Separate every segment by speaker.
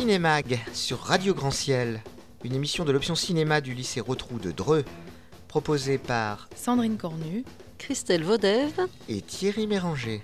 Speaker 1: Cinémag sur Radio Grand Ciel, une émission de l'option cinéma du lycée Rotrou de Dreux, proposée par
Speaker 2: Sandrine Cornu,
Speaker 3: Christelle Vaudève
Speaker 1: et Thierry Méranger.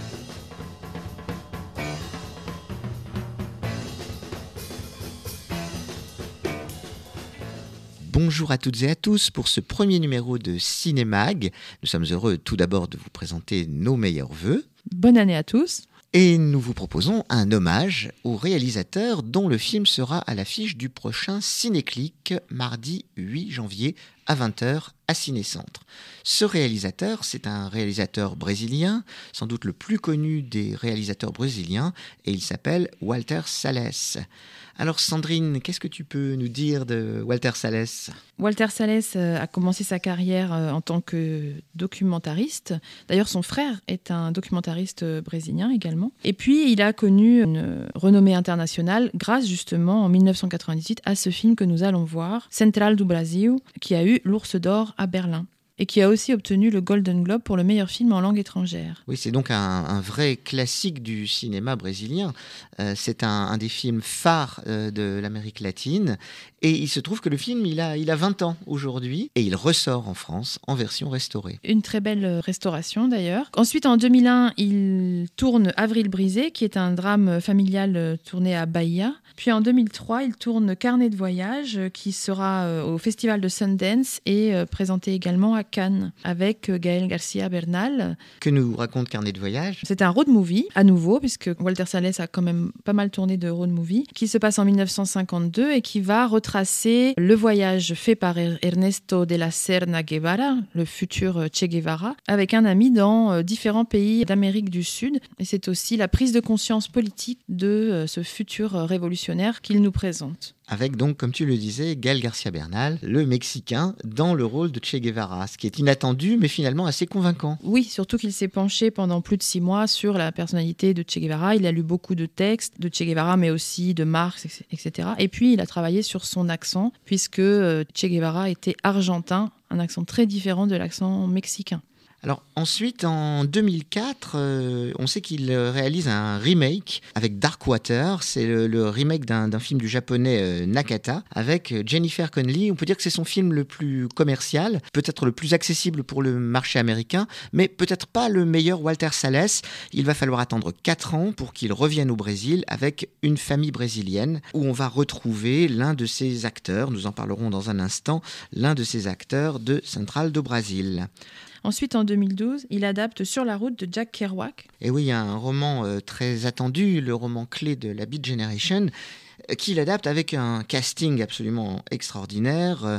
Speaker 1: Bonjour à toutes et à tous pour ce premier numéro de Cinémag. Nous sommes heureux tout d'abord de vous présenter nos meilleurs vœux.
Speaker 2: Bonne année à tous.
Speaker 1: Et nous vous proposons un hommage au réalisateur dont le film sera à l'affiche du prochain Cinéclick, mardi 8 janvier à 20h à Ciné-Centre. Ce réalisateur, c'est un réalisateur brésilien, sans doute le plus connu des réalisateurs brésiliens, et il s'appelle Walter Salles. Alors Sandrine, qu'est-ce que tu peux nous dire de Walter Salles ?
Speaker 2: Walter Salles a commencé sa carrière en tant que documentariste. D'ailleurs, son frère est un documentariste brésilien également. Et puis, il a connu une renommée internationale grâce justement en 1998 à ce film que nous allons voir, Central do Brasil, qui a eu l'Ours d'Or à Berlin. Et qui a aussi obtenu le Golden Globe pour le meilleur film en langue étrangère.
Speaker 1: Oui, c'est donc un vrai classique du cinéma brésilien. C'est un des films phares de l'Amérique latine. Et il se trouve que le film, il a 20 ans aujourd'hui. Et il ressort en France en version restaurée.
Speaker 2: Une très belle restauration d'ailleurs. Ensuite, en 2001, il tourne Avril brisé, qui est un drame familial tourné à Bahia. Puis en 2003, il tourne Carnet de voyage, qui sera au Festival de Sundance et présenté également à Cannes, avec Gaël Garcia Bernal.
Speaker 1: Que nous raconte Carnet de voyage ?
Speaker 2: C'est un road movie, à nouveau, puisque Walter Salles a quand même pas mal tourné de road movie, qui se passe en 1952 et qui va retracer le voyage fait par Ernesto de la Serna Guevara, le futur Che Guevara, avec un ami dans différents pays d'Amérique du Sud. Et c'est aussi la prise de conscience politique de ce futur révolutionnaire qu'il nous présente.
Speaker 1: Avec donc, comme tu le disais, Gaël Garcia Bernal, le Mexicain, dans le rôle de Che Guevara, ce qui est inattendu, mais finalement assez convaincant.
Speaker 2: Oui, surtout qu'il s'est penché pendant plus de 6 mois sur la personnalité de Che Guevara. Il a lu beaucoup de textes de Che Guevara, mais aussi de Marx, etc. Et puis, il a travaillé sur son accent, puisque Che Guevara était argentin, un accent très différent de l'accent mexicain.
Speaker 1: Alors ensuite, en 2004, on sait qu'il réalise un remake avec Darkwater. C'est le remake d'un film du japonais Nakata avec Jennifer Connelly. On peut dire que c'est son film le plus commercial, peut-être le plus accessible pour le marché américain, mais peut-être pas le meilleur Walter Salles. Il va falloir attendre 4 ans pour qu'il revienne au Brésil avec Une famille brésilienne, où on va retrouver l'un de ses acteurs, nous en parlerons dans un instant, l'un de ses acteurs de Central do Brasil.
Speaker 2: Ensuite, en 2012, il adapte Sur la route de Jack Kerouac.
Speaker 1: Et oui, il y a un roman très attendu, le roman clé de la Beat Generation, qu'il adapte avec un casting absolument extraordinaire.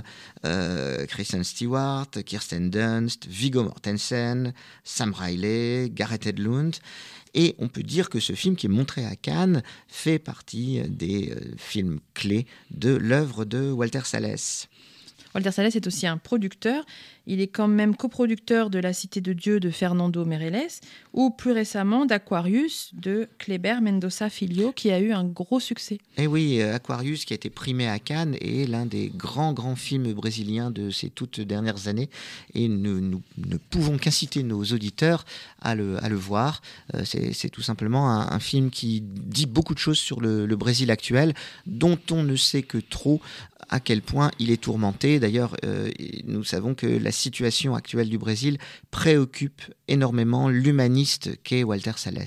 Speaker 1: Kristen Stewart, Kirsten Dunst, Viggo Mortensen, Sam Riley, Gareth Edlund. Et on peut dire que ce film qui est montré à Cannes fait partie des films clés de l'œuvre de Walter Salles.
Speaker 2: Walter Salles est aussi un producteur. Il est quand même coproducteur de La Cité de Dieu de Fernando Meirelles ou plus récemment d'Aquarius de Kleber Mendonça Filho qui a eu un gros succès.
Speaker 1: Et oui, Aquarius qui a été primé à Cannes est l'un des grands films brésiliens de ces toutes dernières années et nous ne pouvons qu'inciter nos auditeurs à le voir. C'est tout simplement un film qui dit beaucoup de choses sur le Brésil actuel dont on ne sait que trop à quel point il est tourmenté. D'ailleurs, nous savons que la situation actuelle du Brésil préoccupe énormément l'humaniste qu'est Walter Salles.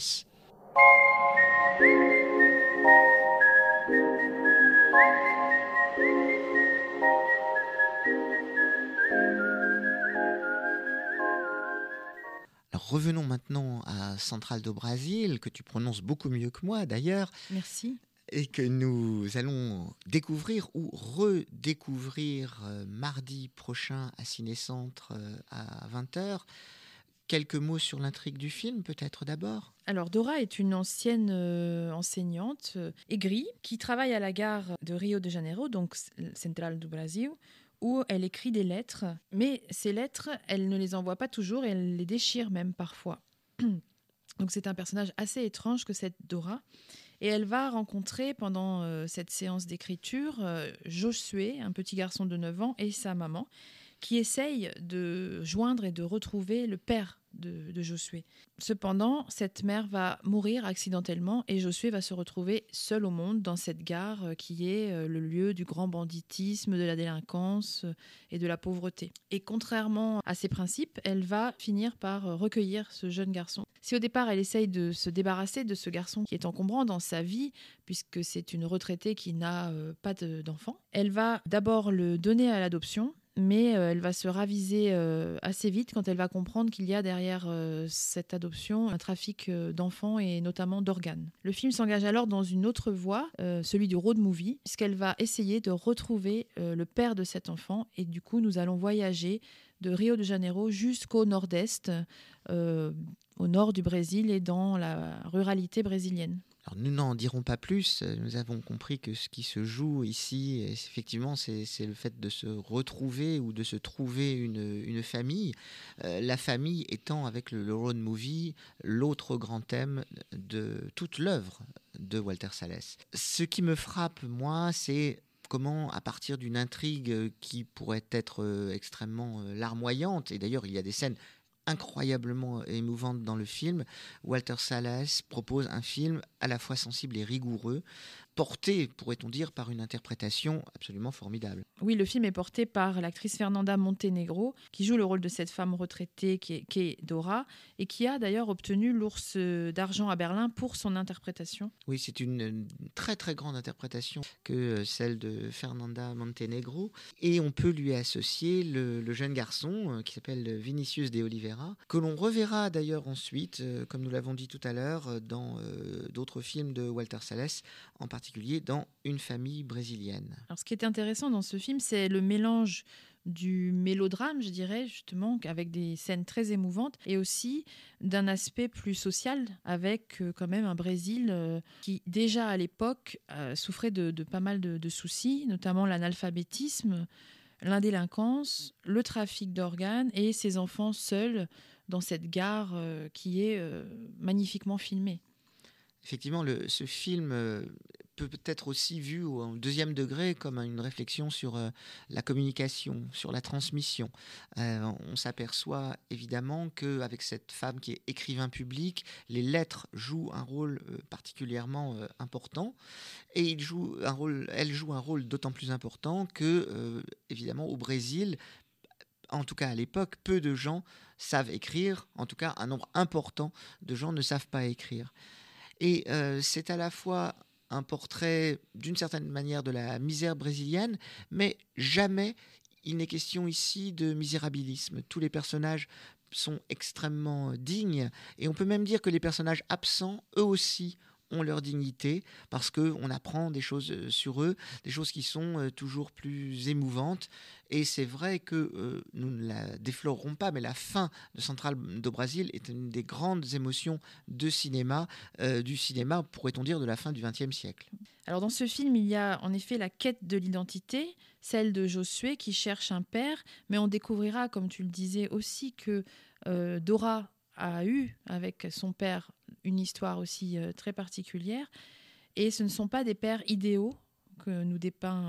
Speaker 1: Alors revenons maintenant à Central do Brasil, que tu prononces beaucoup mieux que moi d'ailleurs.
Speaker 2: Merci.
Speaker 1: Et que nous allons découvrir ou redécouvrir mardi prochain à Ciné-Centre à 20h. Quelques mots sur l'intrigue du film, peut-être d'abord ?
Speaker 2: Alors, Dora est une ancienne enseignante aigrie qui travaille à la gare de Rio de Janeiro, donc Central do Brasil, où elle écrit des lettres. Mais ces lettres, elle ne les envoie pas toujours et elle les déchire même parfois. Donc, c'est un personnage assez étrange que cette Dora. Et elle va rencontrer pendant cette séance d'écriture Josué, un petit garçon de 9 ans, et sa maman, qui essayent de joindre et de retrouver le père de Josué. Cependant, cette mère va mourir accidentellement et Josué va se retrouver seul au monde dans cette gare qui est le lieu du grand banditisme, de la délinquance et de la pauvreté. Et contrairement à ses principes, elle va finir par recueillir ce jeune garçon. Si au départ elle essaye de se débarrasser de ce garçon qui est encombrant dans sa vie, puisque c'est une retraitée qui n'a pas d'enfant, elle va d'abord le donner à l'adoption, mais elle va se raviser assez vite quand elle va comprendre qu'il y a derrière cette adoption un trafic d'enfants et notamment d'organes. Le film s'engage alors dans une autre voie, celui du road movie, puisqu'elle va essayer de retrouver le père de cet enfant, et du coup nous allons voyager de Rio de Janeiro jusqu'au nord-est, au nord du Brésil et dans la ruralité brésilienne.
Speaker 1: Alors, nous n'en dirons pas plus. Nous avons compris que ce qui se joue ici, effectivement, c'est le fait de se retrouver ou de se trouver une famille. La famille étant, avec le road movie, l'autre grand thème de toute l'œuvre de Walter Salles. Ce qui me frappe, moi, c'est comment, à partir d'une intrigue qui pourrait être extrêmement larmoyante, et d'ailleurs, il y a des scènes incroyablement émouvante dans le film, Walter Salles propose un film à la fois sensible et rigoureux, porté, pourrait-on dire, par une interprétation absolument formidable.
Speaker 2: Oui, le film est porté par l'actrice Fernanda Montenegro, qui joue le rôle de cette femme retraitée qui est Dora, et qui a d'ailleurs obtenu l'Ours d'argent à Berlin pour son interprétation.
Speaker 1: Oui, c'est une très très grande interprétation que celle de Fernanda Montenegro, et on peut lui associer le jeune garçon qui s'appelle Vinicius de Oliveira, que l'on reverra d'ailleurs ensuite, comme nous l'avons dit tout à l'heure, dans d'autres films de Walter Salles, en particulier dans Une famille brésilienne.
Speaker 2: Alors, ce qui est intéressant dans ce film, c'est le mélange du mélodrame, je dirais, justement, avec des scènes très émouvantes, et aussi d'un aspect plus social, avec quand même un Brésil qui, déjà à l'époque, souffrait de pas mal de soucis, notamment l'analphabétisme, l'indélinquance, le trafic d'organes et ses enfants seuls dans cette gare qui est magnifiquement filmée.
Speaker 1: Effectivement, ce film peut être aussi vu au deuxième degré comme une réflexion sur la communication, sur la transmission. On s'aperçoit évidemment qu'avec cette femme qui est écrivain public, les lettres jouent un rôle particulièrement important, et elle joue un rôle d'autant plus important que, évidemment, au Brésil, en tout cas à l'époque, peu de gens savent écrire, en tout cas un nombre important de gens ne savent pas écrire. Et c'est à la fois un portrait, d'une certaine manière, de la misère brésilienne, mais jamais il n'est question ici de misérabilisme. Tous les personnages sont extrêmement dignes, et on peut même dire que les personnages absents, eux aussi, ont leur dignité, parce qu'on apprend des choses sur eux, des choses qui sont toujours plus émouvantes. Et c'est vrai que nous ne la déflorerons pas, mais la fin de Central do Brasil est une des grandes émotions du cinéma, pourrait-on dire, de la fin du XXe siècle.
Speaker 2: Alors dans ce film, il y a en effet la quête de l'identité, celle de Josué qui cherche un père, mais on découvrira, comme tu le disais aussi, que Dora a eu avec son père une histoire aussi très particulière, et ce ne sont pas des pères idéaux que nous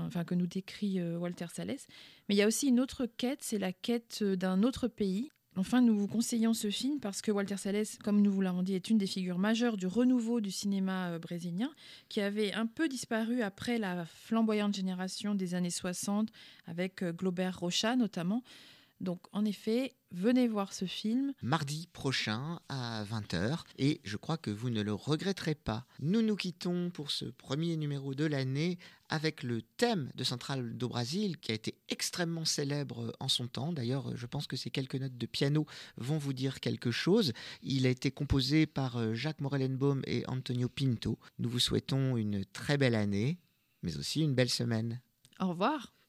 Speaker 2: décrit Walter Salles, mais il y a aussi une autre quête, c'est la quête d'un autre pays. Enfin, nous vous conseillons ce film parce que Walter Salles, comme nous vous l'avons dit, est une des figures majeures du renouveau du cinéma brésilien, qui avait un peu disparu après la flamboyante génération des années 60, avec Glauber Rocha notamment. Donc, en effet, venez voir ce film.
Speaker 1: Mardi prochain à 20h, et je crois que vous ne le regretterez pas. Nous nous quittons pour ce premier numéro de l'année avec le thème de Central do Brasil, qui a été extrêmement célèbre en son temps. D'ailleurs, je pense que ces quelques notes de piano vont vous dire quelque chose. Il a été composé par Jacques Morellenbaum et Antonio Pinto. Nous vous souhaitons une très belle année, mais aussi une belle semaine.
Speaker 2: Au revoir.